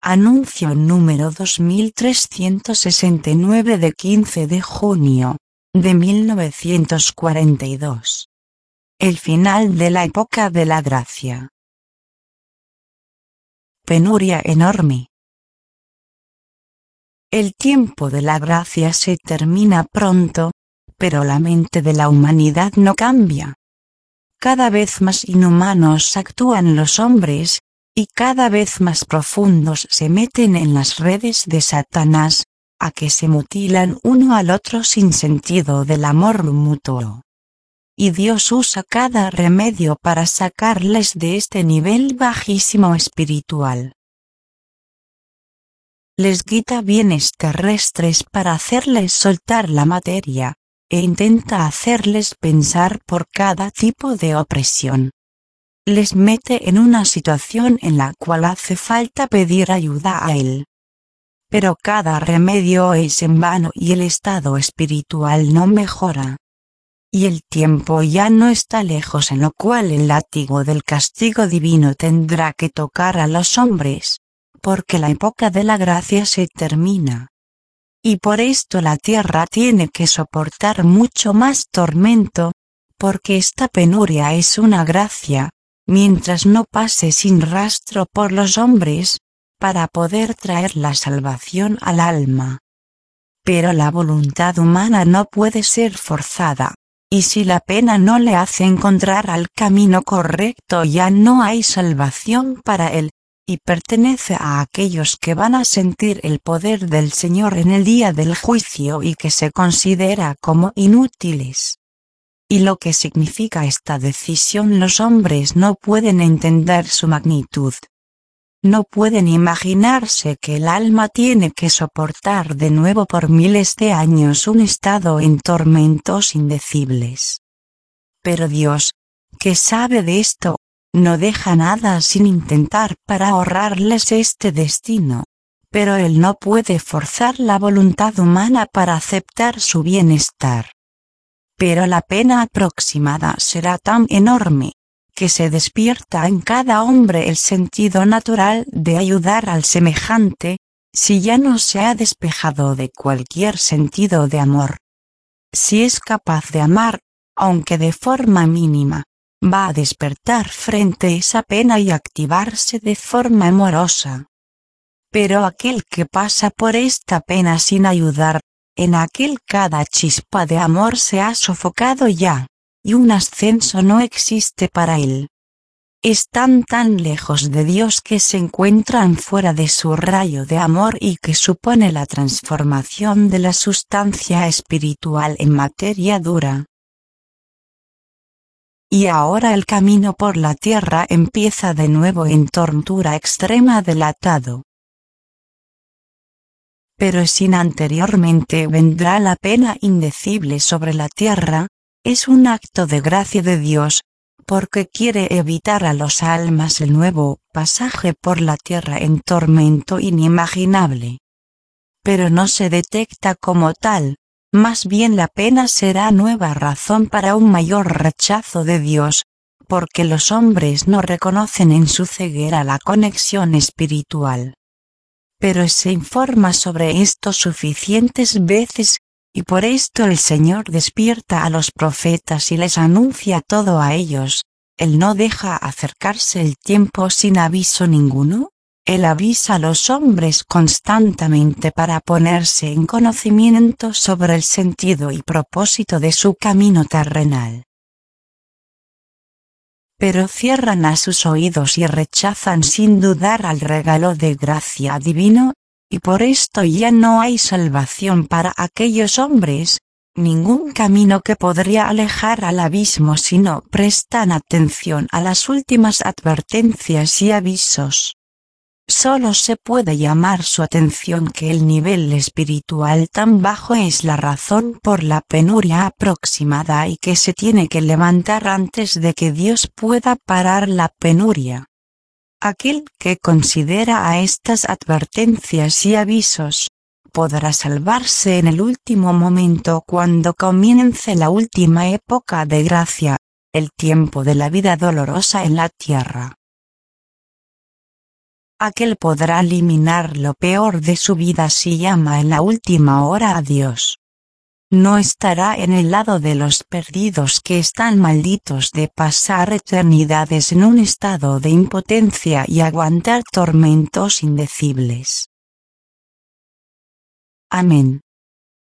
Anuncio número 2369 de 15 de junio de 1942. El final de la época de la gracia. Penuria enorme. El tiempo de la gracia se termina pronto, pero la mente de la humanidad no cambia. Cada vez más inhumanos actúan los hombres, y cada vez más profundos se meten en las redes de Satanás, a que se mutilan uno al otro sin sentido del amor mutuo. Y Dios usa cada remedio para sacarles de este nivel bajísimo espiritual. Les quita bienes terrestres para hacerles soltar la materia, e intenta hacerles pensar por cada tipo de opresión. Les mete en una situación en la cual hace falta pedir ayuda a Él. Pero cada remedio es en vano y el estado espiritual no mejora. Y el tiempo ya no está lejos en lo cual el látigo del castigo divino tendrá que tocar a los hombres, porque la época de la gracia se termina. Y por esto la tierra tiene que soportar mucho más tormento, porque esta penuria es una gracia, mientras no pase sin rastro por los hombres, para poder traer la salvación al alma. Pero la voluntad humana no puede ser forzada, y si la pena no le hace encontrar al camino correcto ya no hay salvación para él, y pertenece a aquellos que van a sentir el poder del Señor en el día del juicio y que se considera como inútiles. Y lo que significa esta decisión los hombres no pueden entender su magnitud. No pueden imaginarse que el alma tiene que soportar de nuevo por miles de años un estado en tormentos indecibles. Pero Dios, que sabe de esto, no deja nada sin intentar para ahorrarles este destino, pero Él no puede forzar la voluntad humana para aceptar su bienestar. Pero la pena aproximada será tan enorme, que se despierta en cada hombre el sentido natural de ayudar al semejante, si ya no se ha despejado de cualquier sentido de amor. Si es capaz de amar, aunque de forma mínima, va a despertar frente a esa pena y activarse de forma amorosa. Pero aquel que pasa por esta pena sin ayudar, en aquel cada chispa de amor se ha sofocado ya, y un ascenso no existe para él. Están tan lejos de Dios que se encuentran fuera de su rayo de amor y que supone la transformación de la sustancia espiritual en materia dura. Y ahora el camino por la tierra empieza de nuevo en tortura extrema del atado. Pero sin anteriormente vendrá la pena indecible sobre la tierra, es un acto de gracia de Dios, porque quiere evitar a los almas el nuevo pasaje por la tierra en tormento inimaginable. Pero no se detecta como tal, más bien la pena será nueva razón para un mayor rechazo de Dios, porque los hombres no reconocen en su ceguera la conexión espiritual. Pero se informa sobre esto suficientes veces, y por esto el Señor despierta a los profetas y les anuncia todo a ellos. Él no deja acercarse el tiempo sin aviso ninguno. Él avisa a los hombres constantemente para ponerse en conocimiento sobre el sentido y propósito de su camino terrenal. Pero cierran a sus oídos y rechazan sin dudar al regalo de gracia divino, y por esto ya no hay salvación para aquellos hombres, ningún camino que podría alejar al abismo si no prestan atención a las últimas advertencias y avisos. Solo se puede llamar su atención que el nivel espiritual tan bajo es la razón por la penuria aproximada y que se tiene que levantar antes de que Dios pueda parar la penuria. Aquel que considera a estas advertencias y avisos, podrá salvarse en el último momento cuando comience la última época de gracia, el tiempo de la vida dolorosa en la tierra. Aquel podrá eliminar lo peor de su vida si llama en la última hora a Dios. No estará en el lado de los perdidos que están malditos de pasar eternidades en un estado de impotencia y aguantar tormentos indecibles. Amén.